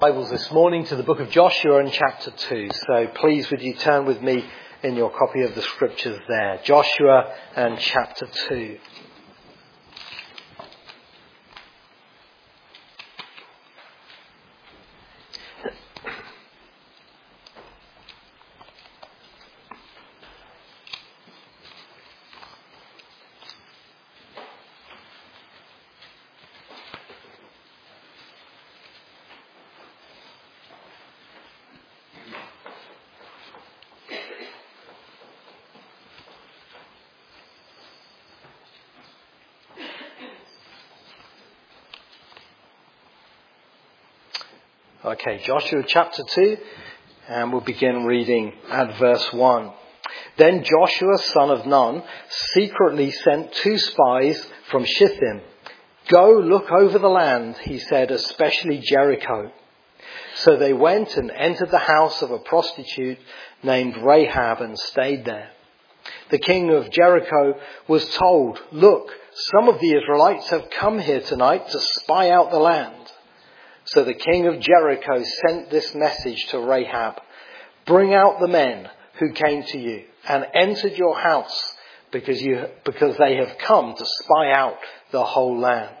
Bibles this morning to the book of Joshua in chapter 2. So please would you turn with me in your copy of the scriptures there. Joshua and chapter 2. Okay, Joshua chapter 2, and we'll begin reading at verse 1. Then Joshua, son of Nun, secretly sent 2 spies from Shittim. Go look over the land, he said, especially Jericho. So they went and entered the house of a prostitute named Rahab and stayed there. The king of Jericho was told, look, some of the Israelites have come here tonight to spy out the land. So the king of Jericho sent this message to Rahab. Bring out the men who came to you and entered your house because they have come to spy out the whole land.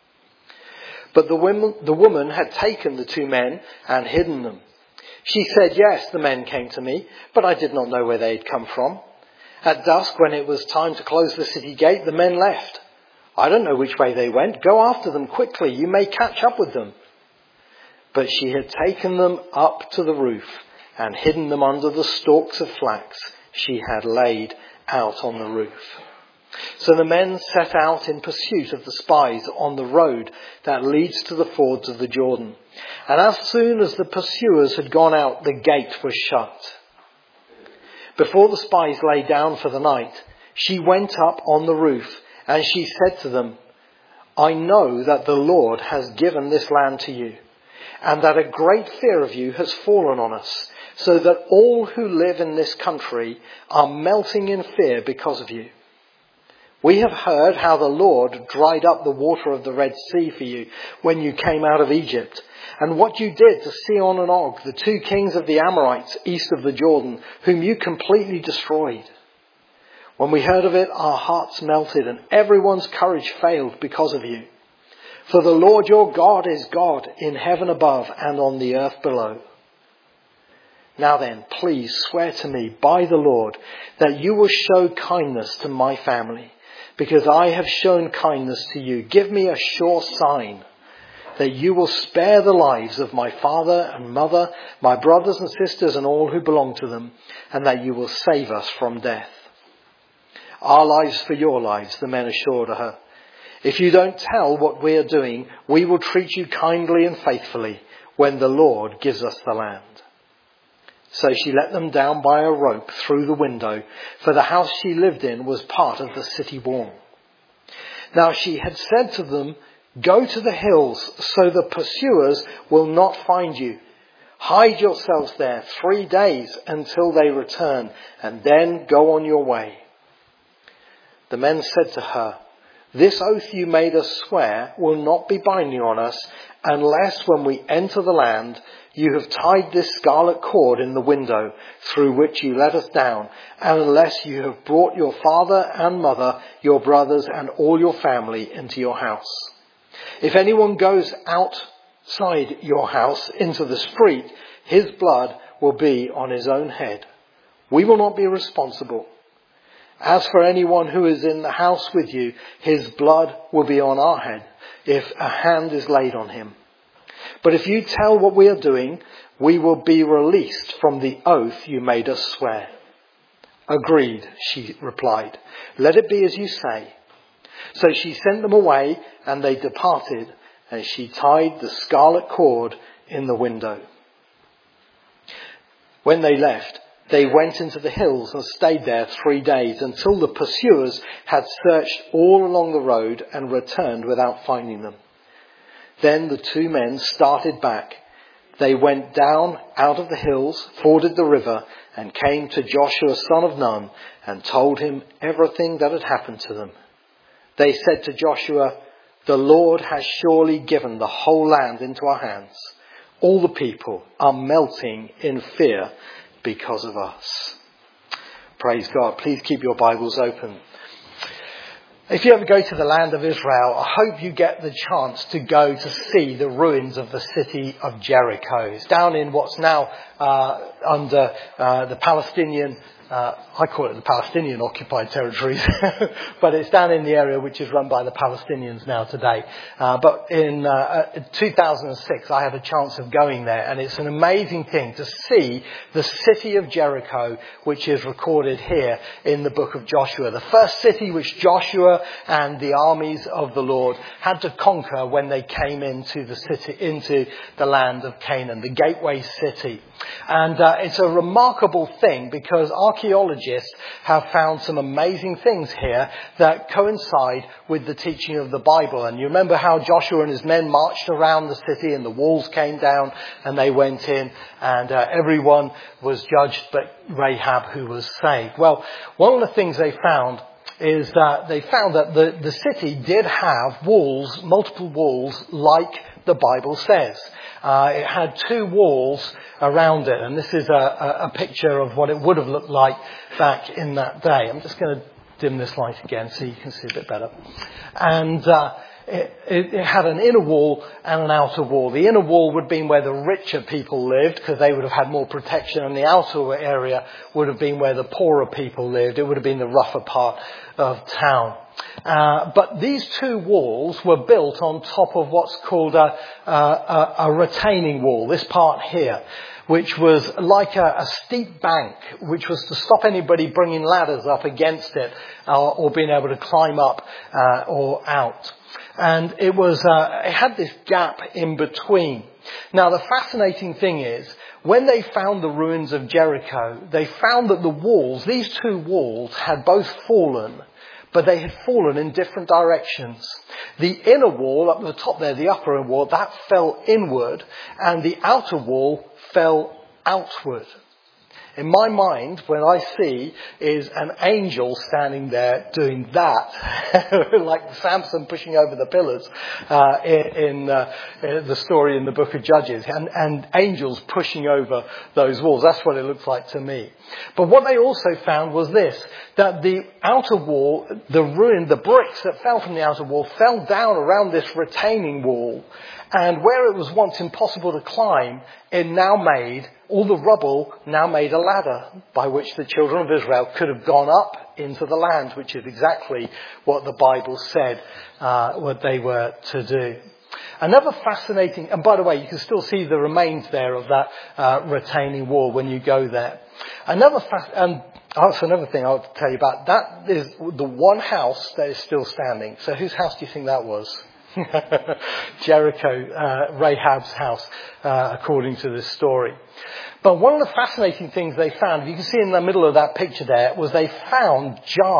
But the woman had taken the 2 men and hidden them. She said, yes, the men came to me, but I did not know where they had come from. At dusk, when it was time to close the city gate, the men left. I don't know which way they went. Go after them quickly. You may catch up with them. But she had taken them up to the roof and hidden them under the stalks of flax she had laid out on the roof. So the men set out in pursuit of the spies on the road that leads to the fords of the Jordan. And as soon as the pursuers had gone out, the gate was shut. Before the spies lay down for the night, she went up on the roof and she said to them, I know that the Lord has given this land to you, and that a great fear of you has fallen on us, so that all who live in this country are melting in fear because of you. We have heard how the Lord dried up the water of the Red Sea for you when you came out of Egypt, and what you did to Sihon and Og, the 2 kings of the Amorites east of the Jordan, whom you completely destroyed. When we heard of it, our hearts melted, and everyone's courage failed because of you. For the Lord your God is God in heaven above and on the earth below. Now then, please swear to me by the Lord that you will show kindness to my family, because I have shown kindness to you. Give me a sure sign that you will spare the lives of my father and mother, my brothers and sisters and all who belong to them, and that you will save us from death. Our lives for your lives, the men assured her. If you don't tell what we are doing, we will treat you kindly and faithfully when the Lord gives us the land. So she let them down by a rope through the window, for the house she lived in was part of the city wall. Now she had said to them, go to the hills so the pursuers will not find you. Hide yourselves there 3 days until they return, and then go on your way. The men said to her, this oath you made us swear will not be binding on us unless when we enter the land you have tied this scarlet cord in the window through which you let us down, and unless you have brought your father and mother, your brothers and all your family into your house. If anyone goes outside your house into the street, his blood will be on his own head. We will not be responsible. As for anyone who is in the house with you, his blood will be on our head if a hand is laid on him. But if you tell what we are doing, we will be released from the oath you made us swear. Agreed, she replied. Let it be as you say. So she sent them away and they departed, and she tied the scarlet cord in the window. When they left, they went into the hills and stayed there 3 days until the pursuers had searched all along the road and returned without finding them. Then the 2 men started back. They went down out of the hills, forded the river, and came to Joshua son of Nun and told him everything that had happened to them. They said to Joshua, the Lord has surely given the whole land into our hands. All the people are melting in fear because of us. Praise God. Please keep your Bibles open. If you ever go to the land of Israel, I hope you get the chance to go to see the ruins of the city of Jericho. It's down in what's now under the Palestinian, I call it the Palestinian occupied territories, but it's down in the area which is run by the Palestinians now today. But in 2006, I had a chance of going there, and it's an amazing thing to see the city of Jericho, which is recorded here in the book of Joshua. The first city which Joshua and the armies of the Lord had to conquer when they came into the city, into the land of Canaan, the gateway city. And it's a remarkable thing because archaeologists have found some amazing things here that coincide with the teaching of the Bible. And you remember how Joshua and his men marched around the city and the walls came down and they went in and everyone was judged but Rahab, who was saved. Well, one of the things they found is that they found that the city did have walls, multiple walls, like the Bible says. It had two walls around it, and this is a picture of what it would have looked like back in that day. I'm just going to dim this light again so you can see a bit better. And it had an inner wall and an outer wall. The inner wall would have been where the richer people lived because they would have had more protection, and the outer area would have been where the poorer people lived. It would have been the rougher part of town. But these two walls were built on top of what's called a retaining wall, this part here, which was like a steep bank, which was to stop anybody bringing ladders up against it or being able to climb up or out. And it had this gap in between. Now, the fascinating thing is, when they found the ruins of Jericho, they found that the walls, these two walls, had both fallen, but they had fallen in different directions. The inner wall, up the top there, the upper wall, that fell inward, and the outer wall fell outward. In my mind, when I see is an angel standing there doing that, like Samson pushing over the pillars in the story in the book of Judges, and angels pushing over those walls. That's what it looks like to me. But what they also found was this, that the outer wall, the bricks that fell from the outer wall fell down around this retaining wall. And where it was once impossible to climb, all the rubble now made a ladder by which the children of Israel could have gone up into the land, which is exactly what the Bible said what they were to do. Another fascinating, and by the way, you can still see the remains there of that retaining wall when you go there. That's another thing I'll tell you about. That is the one house that is still standing. So whose house do you think that was? Jericho, Rahab's house, according to this story. But one of the fascinating things they found, you can see in the middle of that picture there, was they found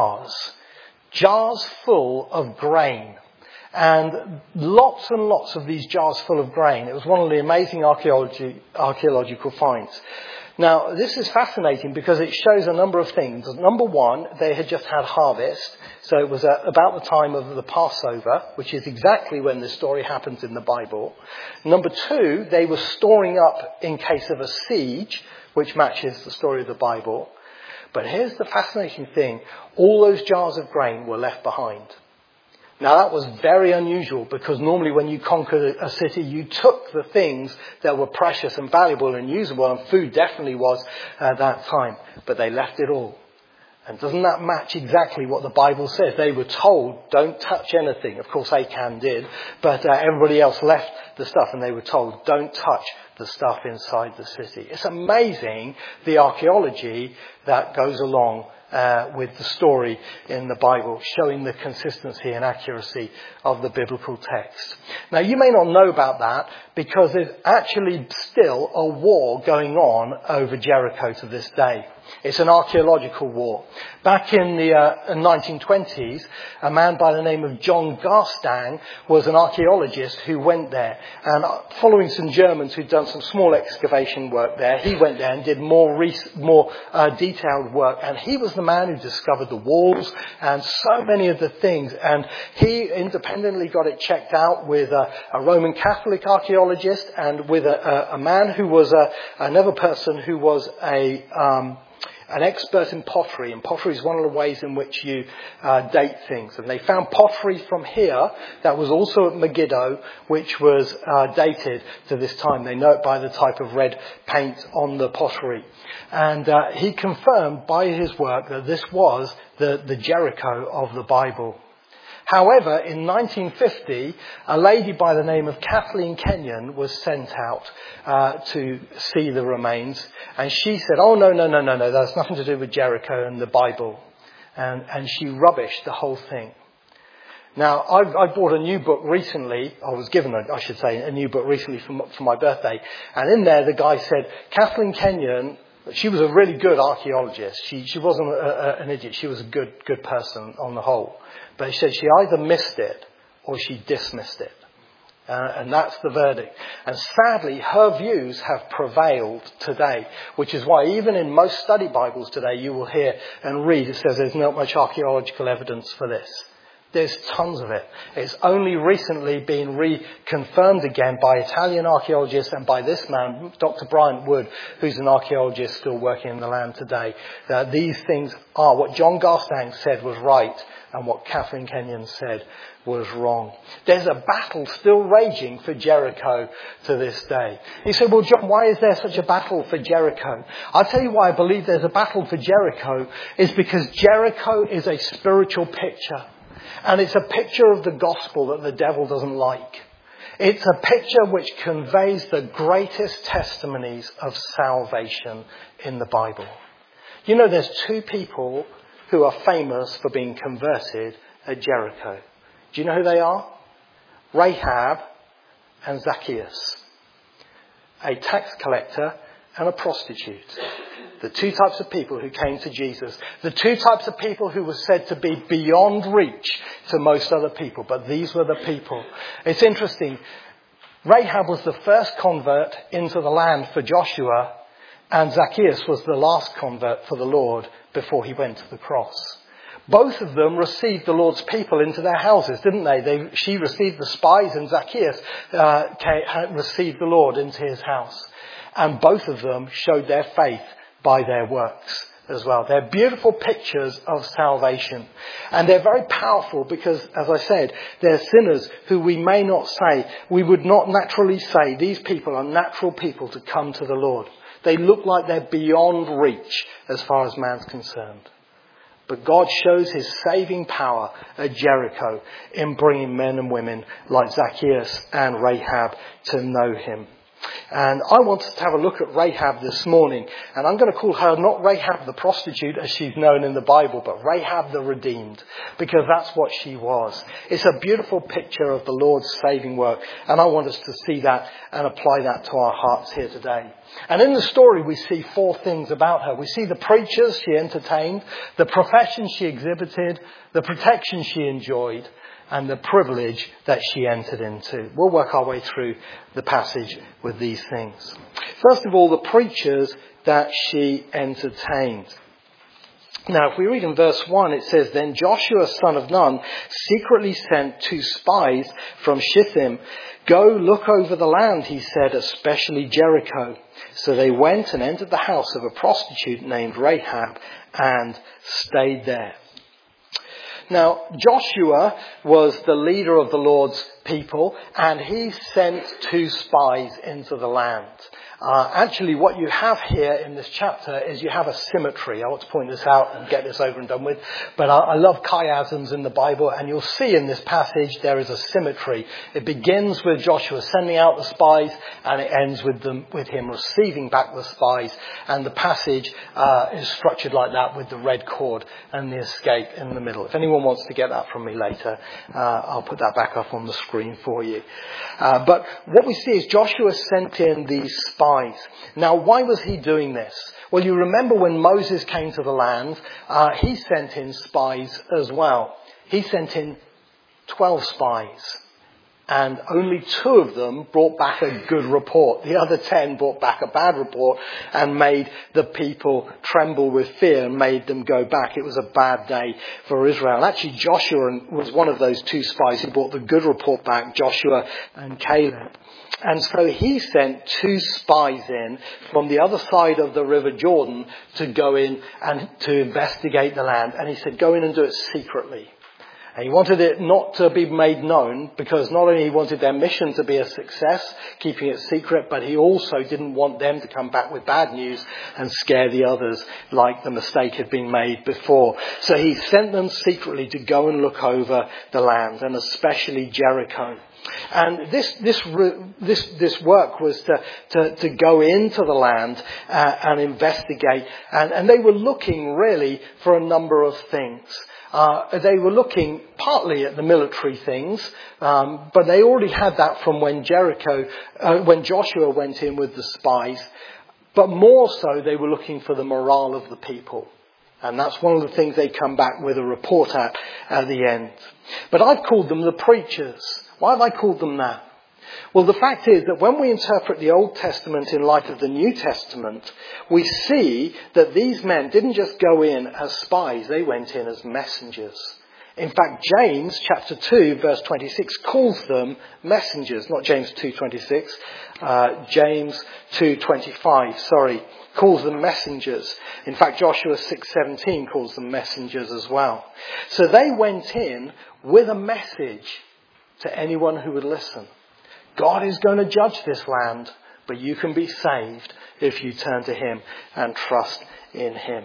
jars full of grain. And lots of these jars full of grain. It was one of the amazing archaeological finds. Now, this is fascinating because it shows a number of things. Number one, they had just had harvest. So it was about the time of the Passover, which is exactly when this story happens in the Bible. Number two, they were storing up in case of a siege, which matches the story of the Bible. But here's the fascinating thing. All those jars of grain were left behind. Now, that was very unusual because normally when you conquered a city, you took the things that were precious and valuable and usable, and food definitely was at that time. But they left it all. And doesn't that match exactly what the Bible says? They were told, don't touch anything. Of course, Achan did, but everybody else left the stuff, and they were told, don't touch the stuff inside the city. It's amazing the archaeology that goes along with the story in the Bible, showing the consistency and accuracy of the biblical text. Now, you may not know about that because there's actually still a war going on over Jericho to this day. It's an archaeological war. Back in the 1920s, a man by the name of John Garstang was an archaeologist who went there. And following some Germans who'd done some small excavation work there, he went there and did more detailed work. And he was the man who discovered the walls and so many of the things. And he independently got it checked out with a Roman Catholic archaeologist and with a man who was another person who was an expert in pottery. And pottery is one of the ways in which you date things. And they found pottery from here that was also at Megiddo, which was dated to this time. They know it by the type of red paint on the pottery. And he confirmed by his work that this was the Jericho of the Bible. However, in 1950, a lady by the name of Kathleen Kenyon was sent out to see the remains. And she said, oh, no, that's nothing to do with Jericho and the Bible. And she rubbished the whole thing. Now, I bought a new book recently. I was given, a new book recently for my birthday. And in there, the guy said, Kathleen Kenyon, she was a really good archaeologist. She wasn't an idiot. She was a good person on the whole. But he said she either missed it or she dismissed it. And that's the verdict. And sadly, her views have prevailed today, which is why even in most study Bibles today, you will hear and read, it says there's not much archaeological evidence for this. There's tons of it. It's only recently been reconfirmed again by Italian archaeologists and by this man, Dr. Bryant Wood, who's an archaeologist still working in the land today, that these things are what John Garstang said was right and what Kathleen Kenyon said was wrong. There's a battle still raging for Jericho to this day. You say, well, John, why is there such a battle for Jericho? I'll tell you why I believe there's a battle for Jericho is because Jericho is a spiritual picture. And it's a picture of the gospel that the devil doesn't like. It's a picture which conveys the greatest testimonies of salvation in the Bible. You know, there's two people who are famous for being converted at Jericho. Do you know who they are? Rahab and Zacchaeus. A tax collector and a prostitute. The two types of people who came to Jesus. The two types of people who were said to be beyond reach to most other people. But these were the people. It's interesting. Rahab was the first convert into the land for Joshua. And Zacchaeus was the last convert for the Lord before he went to the cross. Both of them received the Lord's people into their houses, didn't they? She received the spies and Zacchaeus received the Lord into his house. And both of them showed their faith by their works as well. They're beautiful pictures of salvation. And they're very powerful because, as I said, they're sinners who we may not say, we would not naturally say, these people are natural people to come to the Lord. They look like they're beyond reach as far as man's concerned. But God shows his saving power at Jericho in bringing men and women like Zacchaeus and Rahab to know him. And I want us to have a look at Rahab this morning. And I'm going to call her not Rahab the prostitute as she's known in the Bible, but Rahab the redeemed, because that's what she was. It's a beautiful picture of the Lord's saving work. And I want us to see that and apply that to our hearts here today. And in the story, we see four things about her. We see the preachers she entertained, the profession she exhibited, the protection she enjoyed, and the privilege that she entered into. We'll work our way through the passage with these things. First of all, the preachers that she entertained. Now, if we read in verse 1, it says, Then Joshua, son of Nun, secretly sent 2 spies from Shittim. Go look over the land, he said, especially Jericho. So they went and entered the house of a prostitute named Rahab and stayed there. Now, Joshua was the leader of the Lord's people, and he sent 2 spies into the land. Actually, what you have here in this chapter is you have a symmetry. I want to point this out and get this over and done with. But I love chiasms in the Bible, and you'll see in this passage there is a symmetry. It begins with Joshua sending out the spies, and it ends with him receiving back the spies. And the passage is structured like that with the red cord and the escape in the middle. If anyone wants to get that from me later, I'll put that back up on the screen for you. But what we see is Joshua sent in these spies spies. Now, why was he doing this? Well, you remember when Moses came to the land, he sent in spies as well. He sent in 12 spies. And only 2 of them brought back a good report. The other 10 brought back a bad report and made the people tremble with fear and made them go back. It was a bad day for Israel. Actually, Joshua was one of those 2 spies who brought the good report back, Joshua and Caleb. And so he sent 2 spies in from the other side of the River Jordan to go in and to investigate the land. And he said, go in and do it secretly. And he wanted it not to be made known because not only he wanted their mission to be a success, keeping it secret, but he also didn't want them to come back with bad news and scare the others like the mistake had been made before. So he sent them secretly to go and look over the land, and especially Jericho. And this work was to go into the land and investigate. And they were looking really for a number of things. They were looking partly at the military things, but they already had that from when Joshua went in with the spies. But more so, they were looking for the morale of the people. And that's one of the things they come back with a report at the end. But I've called them the preachers. Why have I called them that? Well, the fact is that when we interpret the Old Testament in light of the New Testament, we see that these men didn't just go in as spies, they went in as messengers. In fact, James chapter 2 verse 26 calls them messengers, not James 2:26, James 2:25, calls them messengers. In fact, Joshua 6:17 calls them messengers as well. So they went in with a message to anyone who would listen. God is going to judge this land, but you can be saved if you turn to him and trust in him.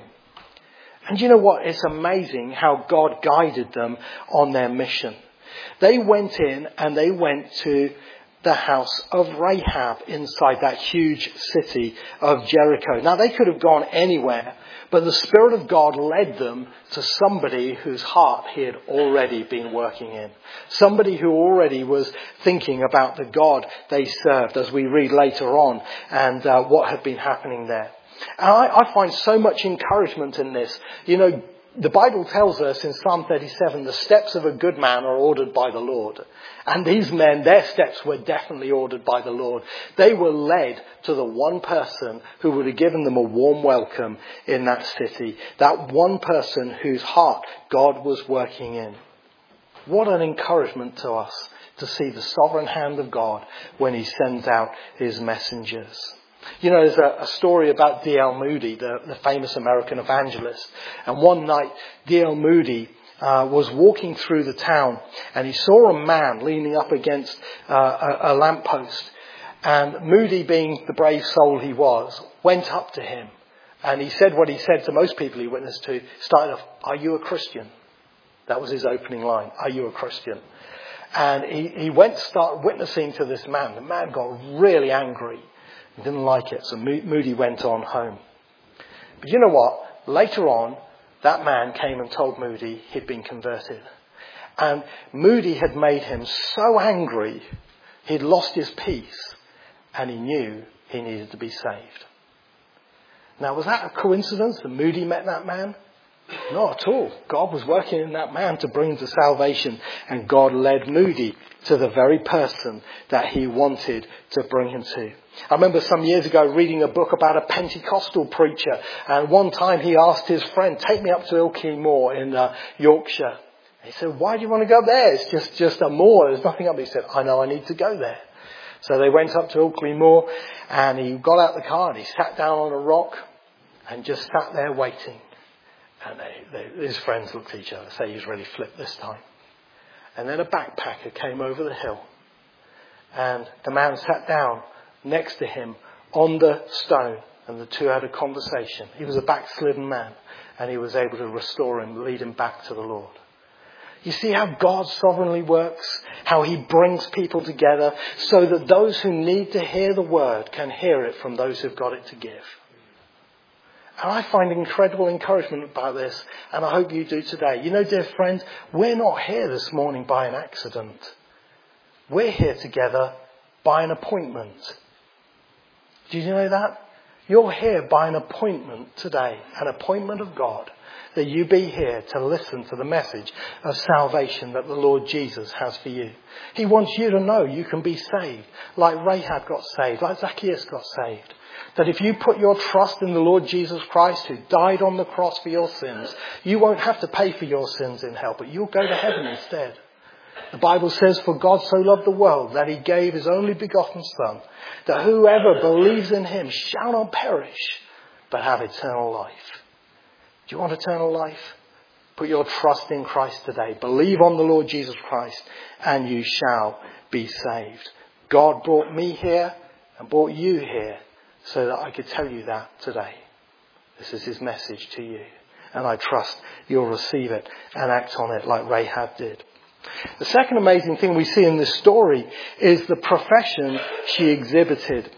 And you know what? It's amazing how God guided them on their mission. They went in and they went to the house of Rahab inside that huge city of Jericho. Now, they could have gone anywhere, but the Spirit of God led them to somebody whose heart he had already been working in. Somebody who already was thinking about the God they served, as we read later on, and what had been happening there. And I find so much encouragement in this. You know, the Bible tells us in Psalm 37, the steps of a good man are ordered by the Lord. And these men, their steps were definitely ordered by the Lord. They were led to the one person who would have given them a warm welcome in that city. That one person whose heart God was working in. What an encouragement to us to see the sovereign hand of God when he sends out his messengers. You know, there's a story about D.L. Moody, the famous American evangelist. And one night, D.L. Moody was walking through the town and he saw a man leaning up against a lamppost. And Moody, being the brave soul he was, went up to him. And he said what he said to most people he witnessed to. Started off, "Are you a Christian?" That was his opening line. "Are you a Christian?" And he went to start witnessing to this man. The man got really angry. He didn't like it, so Moody went on home. But you know what? Later on, that man came and told Moody he'd been converted. And Moody had made him so angry, he'd lost his peace, and he knew he needed to be saved. Now, was that a coincidence that Moody met that man? Not at all. God was working in that man to bring him to salvation, and God led Moody to the very person that he wanted to bring him to. I remember some years ago reading a book about a Pentecostal preacher, and one time he asked his friend, "Take me up to Ilkley Moor in Yorkshire." He said, "Why do you want to go there? It's just a moor. There's nothing up." He said, "I know, I need to go there." So they went up to Ilkley Moor, and he got out the car and he sat down on a rock and just sat there waiting. And his friends looked at each other, say he's really flipped this time. And then a backpacker came over the hill, and the man sat down next to him on the stone, and the two had a conversation. He was a backslidden man, and he was able to restore him, lead him back to the Lord. You see how God sovereignly works, how he brings people together so that those who need to hear the word can hear it from those who've got it to give. And I find incredible encouragement about this, and I hope you do today. You know, dear friends, we're not here this morning by an accident. We're here together by an appointment. Do you know that? You're here by an appointment today, an appointment of God, that you be here to listen to the message of salvation that the Lord Jesus has for you. He wants you to know you can be saved, like Rahab got saved, like Zacchaeus got saved. That if you put your trust in the Lord Jesus Christ, who died on the cross for your sins, you won't have to pay for your sins in hell, but you'll go to heaven instead. The Bible says, for God so loved the world that he gave his only begotten Son, that whoever believes in him shall not perish, but have eternal life. Do you want eternal life? Put your trust in Christ today. Believe on the Lord Jesus Christ and you shall be saved. God brought me here and brought you here so that I could tell you that today. This is his message to you. And I trust you'll receive it and act on it like Rahab did. The second amazing thing we see in this story is the profession she exhibited.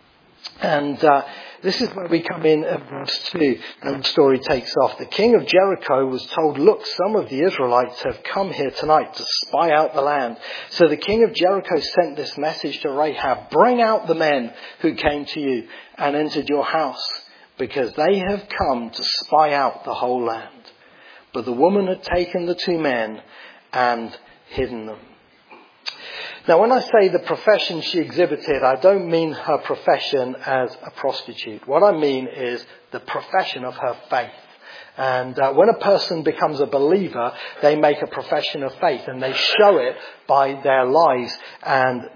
And this is where we come in at verse 2 and the story takes off. The king of Jericho was told, look, some of the Israelites have come here tonight to spy out the land. So the king of Jericho sent this message to Rahab, bring out the men who came to you and entered your house, because they have come to spy out the whole land. But the woman had taken the two men and hidden them. Now, when I say the profession she exhibited, I don't mean her profession as a prostitute. What I mean is the profession of her faith. And when a person becomes a believer, they make a profession of faith and they show it by their lives and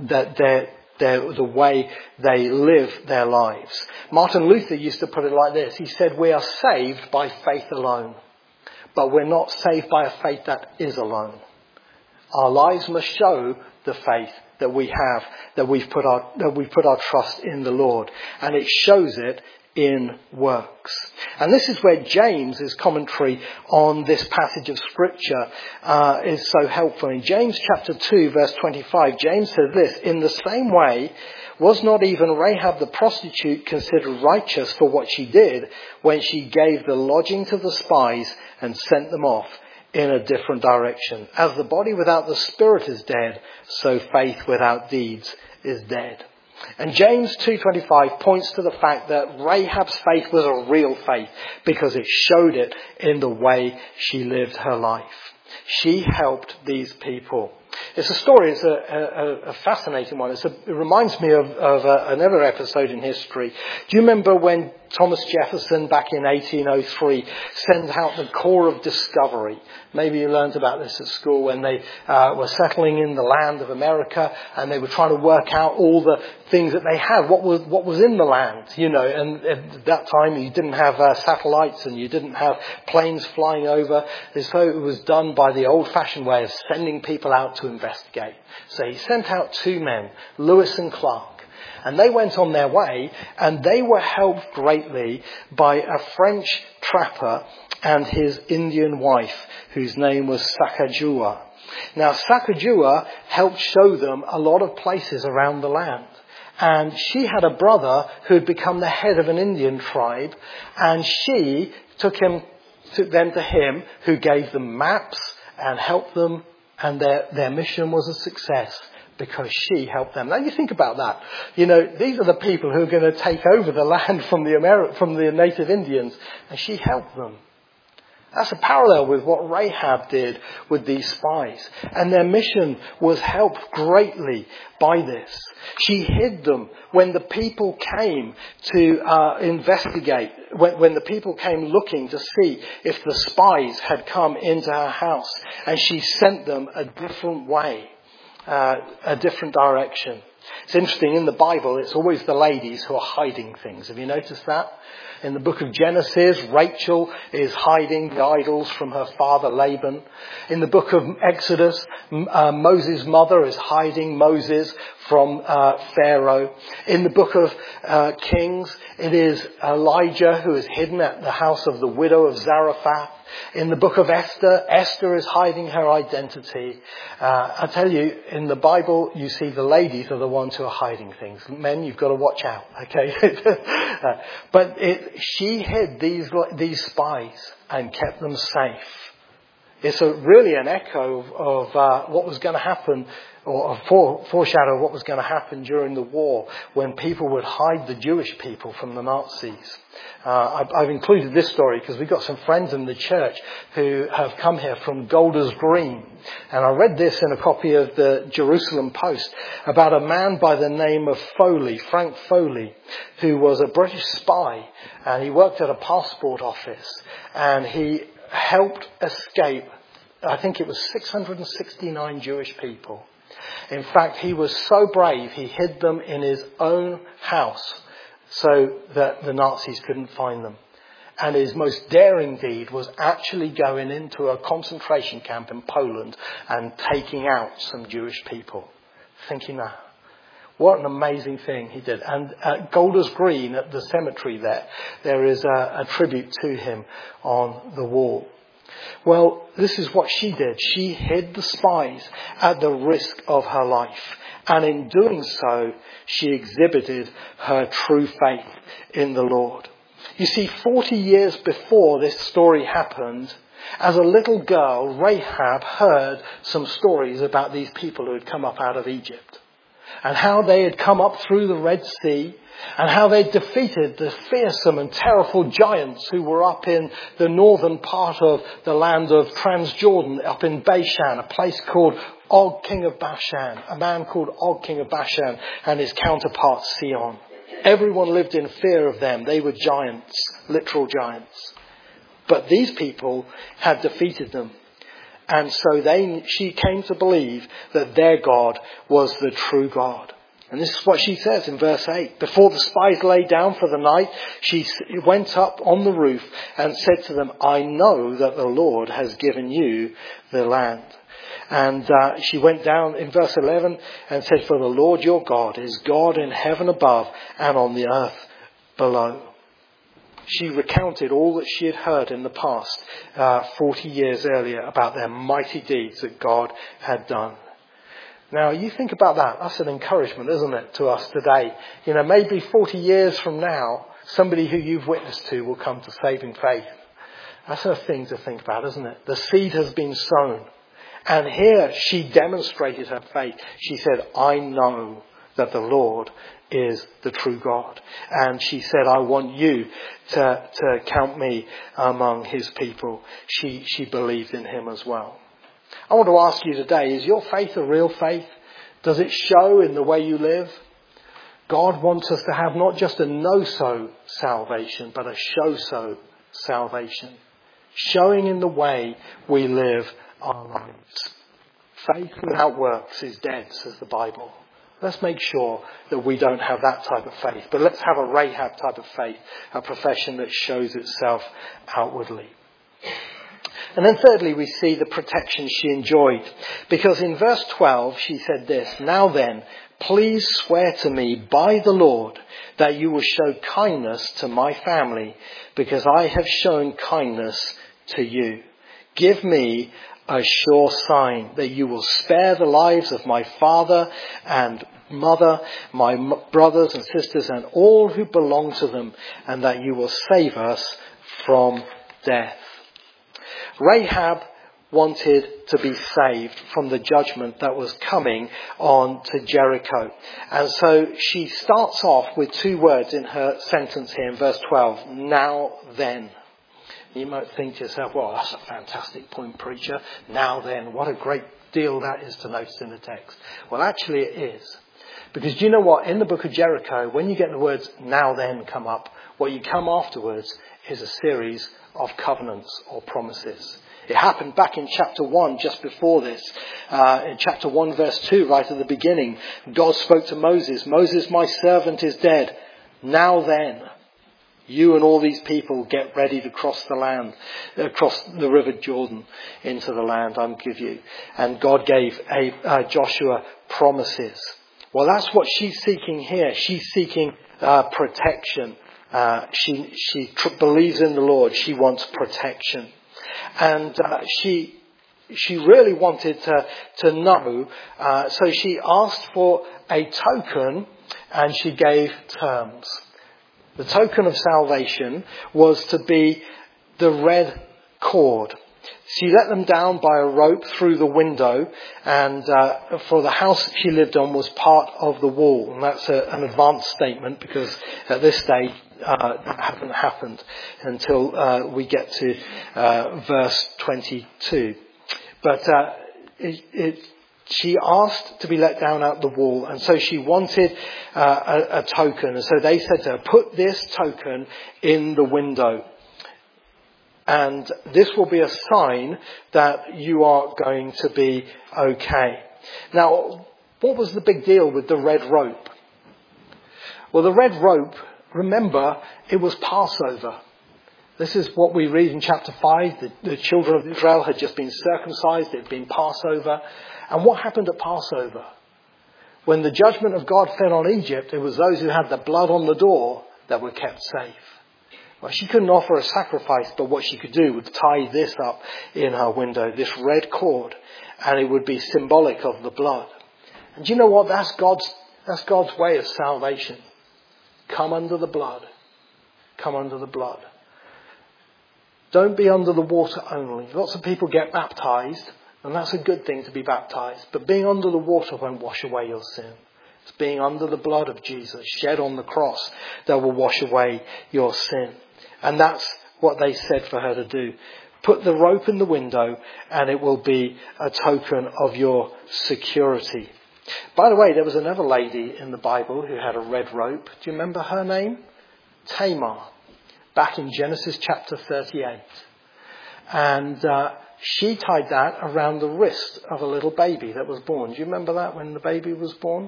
the way they live their lives. Martin Luther used to put it like this. He said, we are saved by faith alone, but we're not saved by a faith that is alone. Our lives must show the faith that we have, that we've put our trust in the Lord. And it shows it in works. And this is where James's commentary on this passage of Scripture is so helpful. In James chapter 2, verse 25, James says this, in the same way, was not even Rahab the prostitute considered righteous for what she did when she gave the lodging to the spies and sent them off in a different direction? As the body without the spirit is dead, so faith without deeds is dead. And James 2:25 points to the fact that Rahab's faith was a real faith because it showed it in the way she lived her life. She helped these people. It's a story, it's a fascinating one. It reminds me of another episode in history. Do you remember when Thomas Jefferson, back in 1803, sent out the Corps of Discovery? Maybe you learned about this at school when they were settling in the land of America and they were trying to work out all the things that they had. What was in the land, you know, and at that time you didn't have satellites and you didn't have planes flying over. So it was done by the old-fashioned way of sending people out to investigate. So he sent out two men, Lewis and Clark. And they went on their way and they were helped greatly by a French trapper and his Indian wife, whose name was Sacagawea. Now, Sacagawea helped show them a lot of places around the land. And she had a brother who had become the head of an Indian tribe, and she took them to him, who gave them maps and helped them, and their mission was a success because she helped them. Now you think about that. You know, these are the people who are going to take over the land from the native Indians, and she helped them. That's a parallel with what Rahab did with these spies. And their mission was helped greatly by this. She hid them when the people came to investigate, when the people came looking to see if the spies had come into her house. And she sent them a different way, a different direction. It's interesting, in the Bible, it's always the ladies who are hiding things. Have you noticed that? In the book of Genesis, Rachel is hiding the idols from her father Laban. In the book of Exodus, Moses' mother is hiding Moses from Pharaoh. In the book of Kings, it is Elijah who is hidden at the house of the widow of Zarephath. In the book of Esther, Esther is hiding her identity. I tell you, in the Bible, you see the ladies are the ones who are hiding things. Men, you've got to watch out, okay? But she hid these spies and kept them safe. It's really an echo of what was going to happen or a foreshadow of what was going to happen during the war when people would hide the Jewish people from the Nazis. I've included this story because we've got some friends in the church who have come here from Golders Green. And I read this in a copy of the Jerusalem Post about a man by the name of Foley, Frank Foley, who was a British spy, and he worked at a passport office, and he helped escape, I think it was 669 Jewish people. In fact, he was so brave, he hid them in his own house so that the Nazis couldn't find them. And his most daring deed was actually going into a concentration camp in Poland and taking out some Jewish people. Thinking that, what an amazing thing he did. And at Golders Green, at the cemetery there is a tribute to him on the wall. Well, this is what she did. She hid the spies at the risk of her life. And in doing so, she exhibited her true faith in the Lord. You see, 40 years before this story happened, as a little girl, Rahab heard some stories about these people who had come up out of Egypt. And how they had come up through the Red Sea, and how they defeated the fearsome and terrible giants who were up in the northern part of the land of Transjordan, up in Bashan, a place called Og, king of Bashan, a man called Og, king of Bashan, and his counterpart Sihon. Everyone lived in fear of them. They were giants, literal giants. But these people had defeated them. And so she came to believe that their God was the true God. And this is what she says in verse 8. Before the spies lay down for the night, she went up on the roof and said to them, I know that the Lord has given you the land. And she went down in verse 11 and said, for the Lord your God is God in heaven above and on the earth below. She recounted all that she had heard in the past, 40 years earlier, about their mighty deeds that God had done. Now, you think about that. That's an encouragement, isn't it, to us today? You know, maybe 40 years from now, somebody who you've witnessed to will come to saving faith. That's a thing to think about, isn't it? The seed has been sown. And here she demonstrated her faith. She said, I know that the Lord is the true God. And she said, I want you to count me among his people. She believed in him as well. I want to ask you today, is your faith a real faith? Does it show in the way you live? God wants us to have not just a know-so salvation, but a show-so salvation. Showing in the way we live our lives. Faith without works is dead, says the Bible. Let's make sure that we don't have that type of faith. But let's have a Rahab type of faith, a profession that shows itself outwardly. And then thirdly, we see the protection she enjoyed. Because in verse 12, she said this, now then, please swear to me by the Lord that you will show kindness to my family, because I have shown kindness to you. Give me a sure sign that you will spare the lives of my father and mother, my brothers and sisters, and all who belong to them, and that you will save us from death. Rahab wanted to be saved from the judgment that was coming on to Jericho. And so she starts off with two words in her sentence here in verse 12. Now then. You might think to yourself, well, that's a fantastic point, preacher. Now then, what a great deal that is to notice in the text. Well, actually it is. Because do you know what? In the book of Jericho, when you get the words now then come up, what you come afterwards is a series of covenants or promises. It happened back in chapter 1, just before this. In chapter 1, verse 2, right at the beginning, God spoke to Moses. Moses, my servant, is dead. Now then, you and all these people get ready to cross the land, across the river Jordan into the land I'll give you. And God gave Joshua promises. Well, that's what she's seeking here. She's seeking protection. She believes in the Lord. She wants protection. And she really wanted to know. So she asked for a token and she gave terms. The token of salvation was to be the red cord She let them down by a rope through the window, and for the house that she lived on was part of the wall. And that's an advanced statement, because at this stage that hasn't happened until we get to verse 22. But she asked to be let down out the wall, and so she wanted a token. And so they said to her, put this token in the window, and this will be a sign that you are going to be okay. Now, what was the big deal with the red rope? Well, the red rope, remember, it was Passover. This is what we read in chapter 5. The children of Israel had just been circumcised. It had been Passover. And what happened at Passover? When the judgment of God fell on Egypt, it was those who had the blood on the door that were kept safe. Well, she couldn't offer a sacrifice, but what she could do was tie this up in her window, this red cord, and it would be symbolic of the blood. And do you know what? That's God's way of salvation. Come under the blood. Come under the blood. Don't be under the water only. Lots of people get baptized, and that's a good thing to be baptized. But being under the water won't wash away your sin. It's being under the blood of Jesus, shed on the cross, that will wash away your sin. And that's what they said for her to do. Put the rope in the window, and it will be a token of your security. By the way, there was another lady in the Bible who had a red rope. Do you remember her name? Tamar. Back in Genesis chapter 38. And she tied that around the wrist of a little baby that was born. Do you remember that, when the baby was born?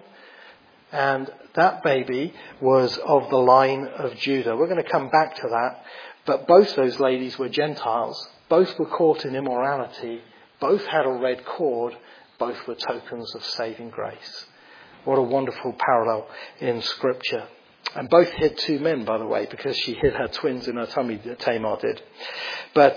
And that baby was of the line of Judah. We're going to come back to that. But both those ladies were Gentiles. Both were caught in immorality. Both had a red cord. Both were tokens of saving grace. What a wonderful parallel in Scripture. And both hid two men, by the way, because she hid her twins in her tummy, Tamar did. But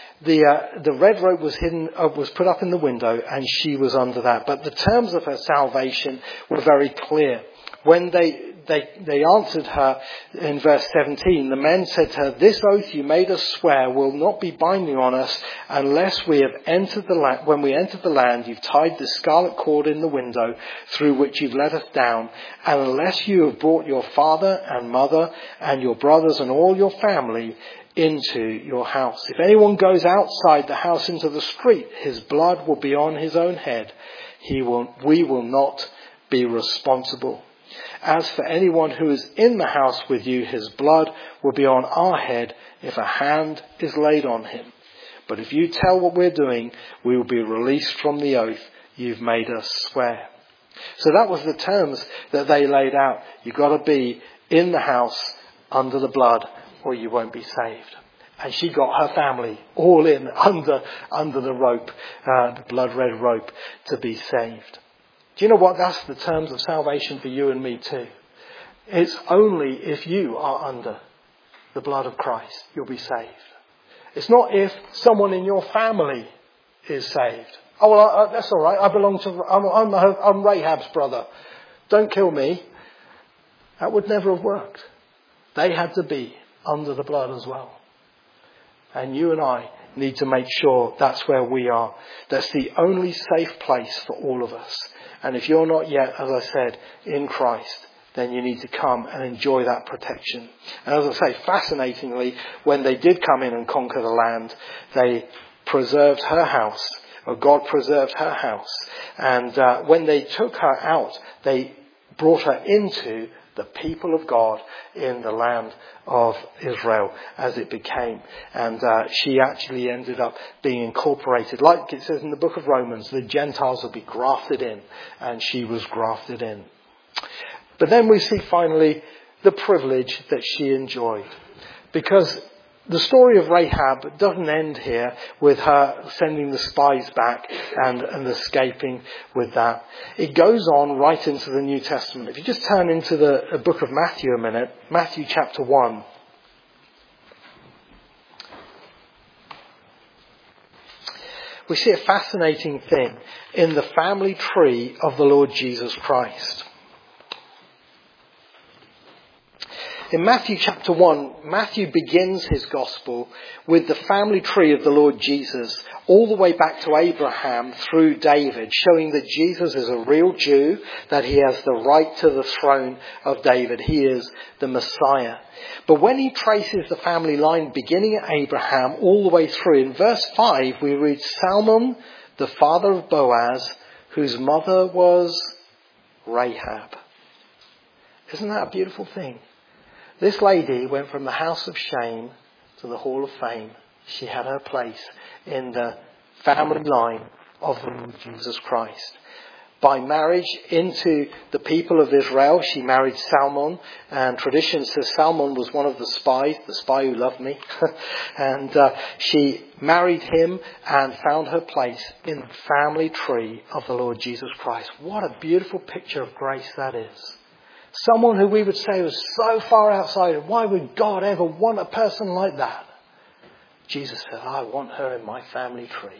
the red rope was put up in the window, and she was under that. But the terms of her salvation were very clear. When they answered her in verse 17, the men said to her, this oath you made us swear will not be binding on us unless we have entered the land. When we entered the land, you've tied the scarlet cord in the window through which you've let us down, and unless you have brought your father and mother and your brothers and all your family into your house. If anyone goes outside the house into the street, his blood will be on his own head. We will not be responsible. As for anyone who is in the house with you, his blood will be on our head if a hand is laid on him. But if you tell what we're doing, we will be released from the oath you've made us swear. So that was the terms that they laid out. You've got to be in the house under the blood, or you won't be saved. And she got her family all in under the rope, the blood red rope, to be saved. Do you know what? That's the terms of salvation for you and me too. It's only if you are under the blood of Christ you'll be saved. It's not if someone in your family is saved. Oh, well, that's all right. I belong to. I'm Rahab's brother. Don't kill me. That would never have worked. They had to be under the blood as well. And you and I need to make sure that's where we are. That's the only safe place for all of us. And if you're not yet, as I said, in Christ, then you need to come and enjoy that protection. And as I say, fascinatingly, when they did come in and conquer the land, they preserved her house, or God preserved her house. And when they took her out, they brought her into the people of God in the land of Israel as it became. And she actually ended up being incorporated. Like it says in the book of Romans, the Gentiles will be grafted in, and she was grafted in. But then we see finally the privilege that she enjoyed. Because the story of Rahab doesn't end here with her sending the spies back and escaping with that. It goes on right into the New Testament. If you just turn into the book of Matthew a minute, Matthew chapter 1. We see a fascinating thing in the family tree of the Lord Jesus Christ. In Matthew chapter 1, Matthew begins his gospel with the family tree of the Lord Jesus, all the way back to Abraham through David, showing that Jesus is a real Jew, that he has the right to the throne of David. He is the Messiah. But when he traces the family line beginning at Abraham all the way through, in verse 5 we read Salmon, the father of Boaz, whose mother was Rahab. Isn't that a beautiful thing? This lady went from the house of shame to the hall of fame. She had her place in the family line of the Lord Jesus Christ. By marriage into the people of Israel, she married Salmon, and tradition says Salmon was one of the spy who loved me, and she married him and found her place in the family tree of the Lord Jesus Christ. What a beautiful picture of grace that is. Someone who we would say was so far outside. Why would God ever want a person like that? Jesus said, I want her in my family tree.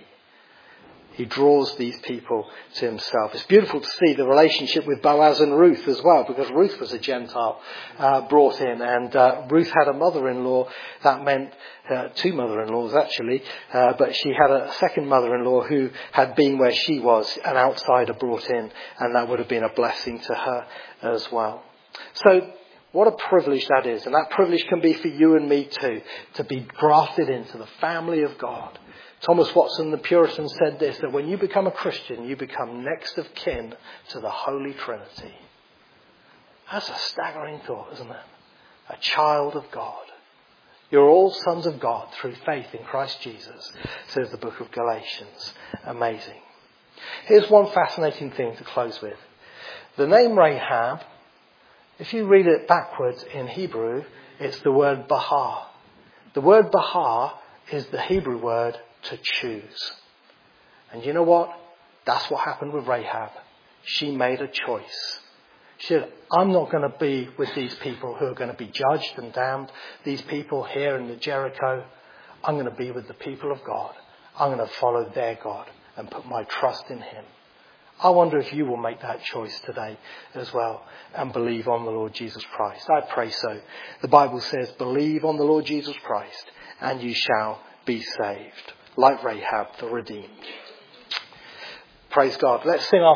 He draws these people to himself. It's beautiful to see the relationship with Boaz and Ruth as well, because Ruth was a Gentile brought in, and Ruth had a mother-in-law. That meant two mother-in-laws actually, but she had a second mother-in-law who had been where she was, an outsider brought in, and that would have been a blessing to her as well. So what a privilege that is, and that privilege can be for you and me too, to be grafted into the family of God. Thomas Watson, the Puritan, said this, that when you become a Christian, you become next of kin to the Holy Trinity. That's a staggering thought, isn't it? A child of God. You're all sons of God through faith in Christ Jesus, says the book of Galatians. Amazing. Here's one fascinating thing to close with. The name Rahab, if you read it backwards in Hebrew, it's the word Bahar. The word Bahar is the Hebrew word to choose. And you know what? That's what happened with Rahab. She made a choice. She said, I'm not going to be with these people who are going to be judged and damned. These people here in the Jericho. I'm going to be with the people of God. I'm going to follow their God and put my trust in him. I wonder if you will make that choice today as well and believe on the Lord Jesus Christ. I pray so. The Bible says, believe on the Lord Jesus Christ and you shall be saved. Like Rahab, the redeemed. Praise God. Let's sing our